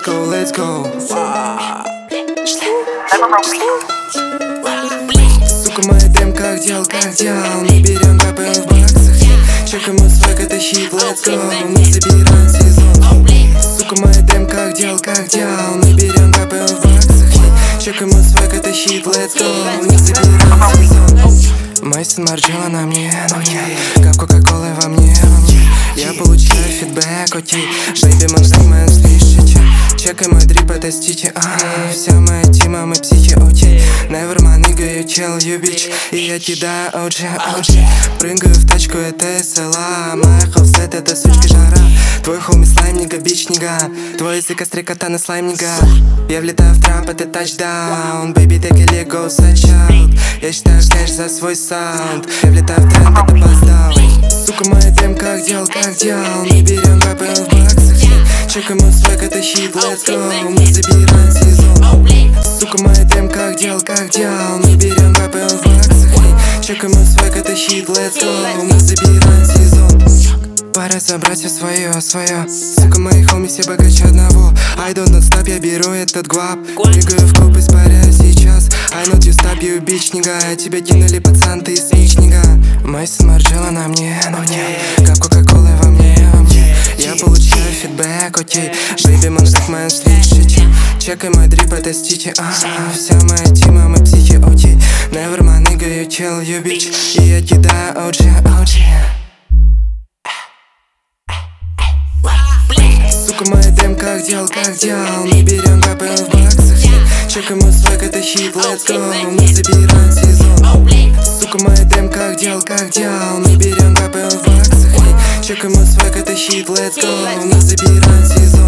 go, let's go. Сука, моя дем, как дел, мы берем, капаем в баксах. Чекаем мы свой, это щит, let's go. Мы забираем сезон. Сука, моя дем, как дел, мы берем, капаем в баксах. Чекаем мы свой, это щит, let's go. Мы забираем сезон. Майсон Марджела на мне, как кока-кола во мне. Я получаю фидбэк, окей. Бэйби, мы слышите. Чекай мой дрип, это стичи. Вся моя тима, мы психи, окей. Never my nigga, you chill, you bitch. И я кидаю OG. Прыгаю в тачку, это SLA. Моя холстед, это сучка жара. Твой хоми слайм, нига, бич, нига. Твой язык острекота на слайм, нига. Я влетаю в трап, это тачдаун. Baby, take a leg, go such out. Я считаю кэш за свой саунд. Я влетаю в тренд, это опоздал. Сука, моя дем, как дел, мы берем, капаем в баксах. Чекаем мы свой, это щит, let's go. Мы забираем сезон. Сука, моя дем, как дел, мы берем, капаем в баксах. Чекаем мы свой, это щит, let's go. Мы забираем сезон. Пора забрать все свое. Сука, мои хоми все богаче одного. I don't stop, я беру этот гвап. Бегаю в клуб, испаряю сейчас. I not you stop, you bitch, нига. Тебя кинули, пацан, ты снич, нига. Майсон Марджела на мне, как кока-кола во мне. Я получаю фидбэк, окей. Бэйби, мы слышите. Чекай мой дрип, это стичи. Вся моя тима, мы психи, окей. Never my nigga, you chill, you bitch. И я кидаю OG. Сука, моя дем, как дел, мы берем, капаем в баксах. Чекаем мы свой, это щит, let's go. Мы забираем сезон. Сука, моя дем, как дел, мы берем, капаем в баксах. Чекаем мы свой, это щит, let's go. Мы забираем сезон.